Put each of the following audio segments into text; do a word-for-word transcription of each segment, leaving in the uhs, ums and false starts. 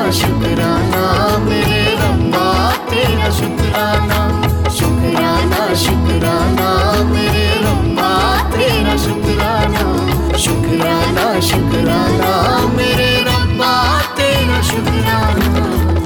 शुक्राना मेरे रब्बा तेरा शुक्राना, शुक्राना शुक्राना मेरे रब्बा तेरा शुक्राना, शुक्राना शुक्राना मेरे रब्बा तेरा शुक्राना।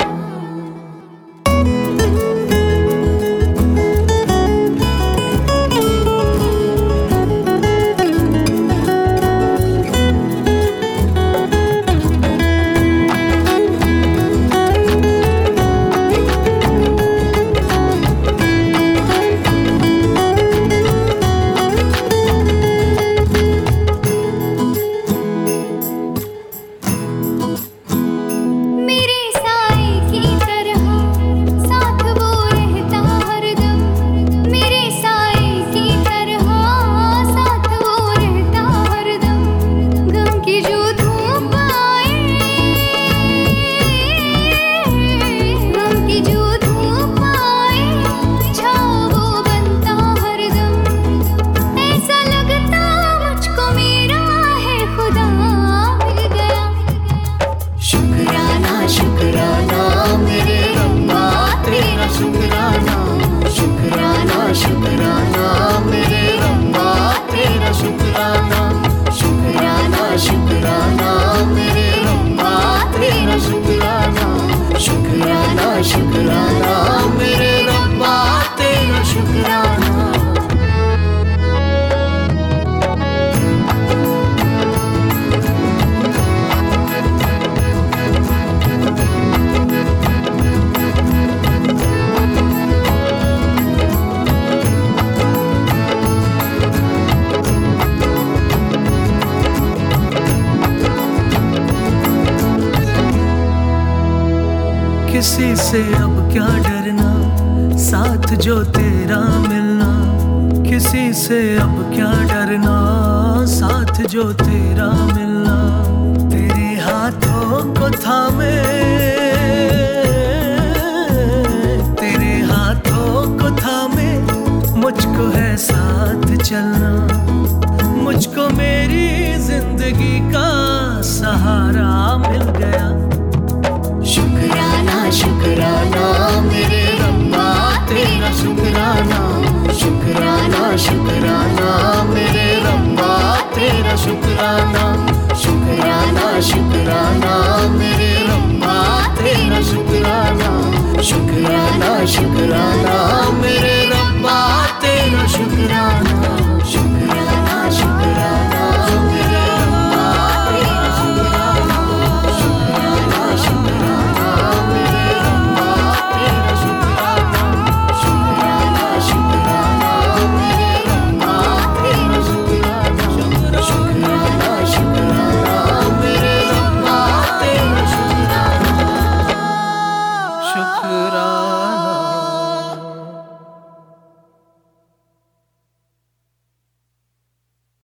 किसी से अब क्या डरना, साथ जो तेरा मिलना। किसी से अब क्या डरना, साथ जो तेरा मिलना। तेरे हाथों को थामे, तेरे हाथों को थामे मुझको है साथ चलना। मुझको मेरी जिंदगी का सहारा मिल गया। शुक्राना शुक्राना मेरे रब्बा तेरा शुक्राना, शुक्राना शुक्राना मेरे रब्बा तेरा शुक्राना, शुक्राना शुक्राना मेरे रब्बा तेरा शुक्राना, शुक्राना शुक्राना